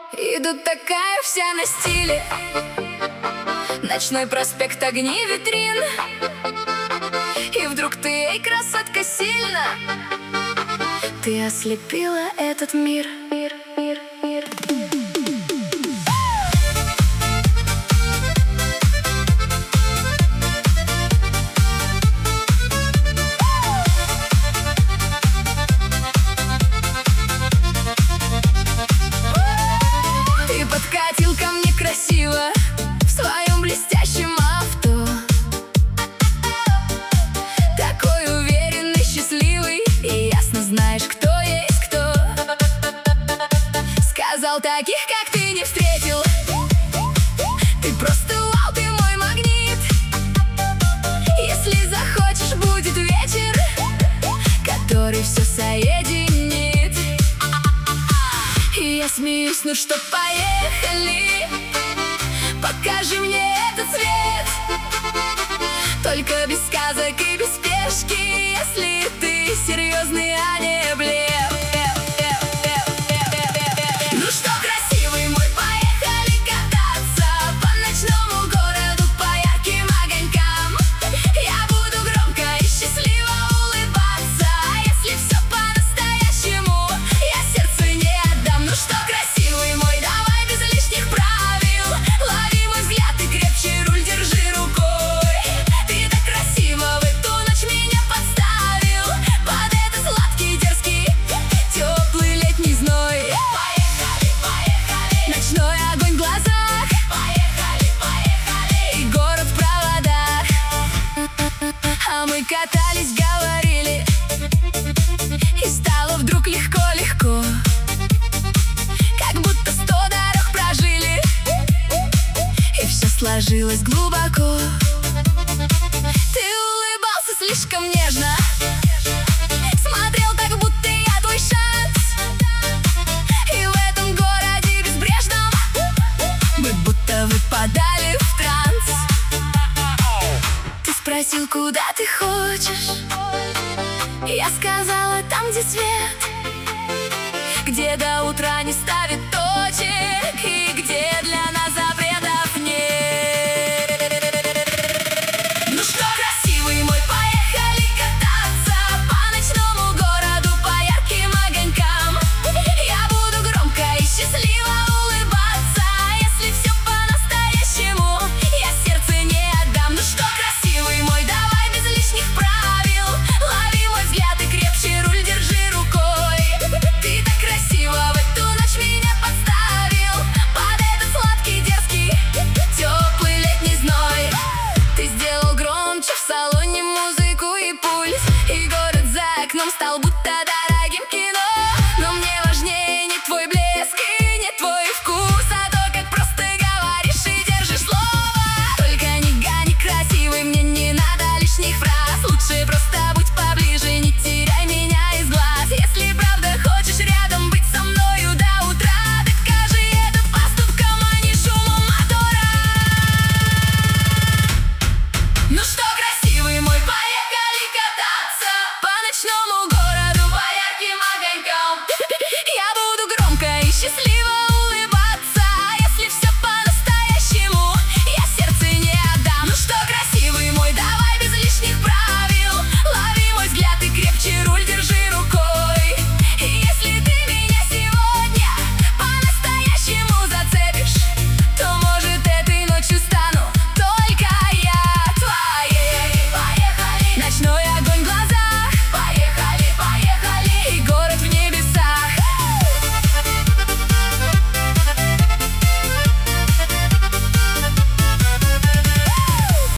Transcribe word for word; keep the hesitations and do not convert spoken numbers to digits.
Иду такая вся на стиле, ночной проспект, огни витрин. И вдруг ты, эй, красотка, сильно ты ослепила этот мир, мир, мир, мир. Ты подкатил ко мне красиво в своем блестящем авто, такой уверенный, счастливый, и ясно знаешь, кто есть кто. Сказал, таких как ты не встретил. Ты просто вау, ты мой магнит. Если захочешь, будет вечер, который все соединит. И я смеюсь, ну что, поехали, покажи мне этот свет. Только без сказок и без спешки, если ты серьезный, а не блеф. Ну что, красивый мой, поехали кататься по ночному городу, по ярким огонькам. Я буду громко и счастливо улыбаться. Если все по-настоящему, я сердце не отдам. Ну что, красивый мой, давай без лишних правил. Лови мой взгляд и крепче руль держи рукой. Ты так красиво в эту ночь меня подставил под этот сладкий, дерзкий, теплый летний зной. Поехали, поехали, ночной огонь в глазах. Поехали, поехали, и город в проводах. А мы катались, говорили, и стало вдруг легко-легко, как будто сто дорог прожили, и все сложилось глубоко. Ты улыбался слишком нежно, смотрел так, будто я твой шанс. И в этом городе безбрежном мы будто выпадали в транс. Ты спросил, куда ты хочешь. Я сказала, там, где свет, где до утра не ставит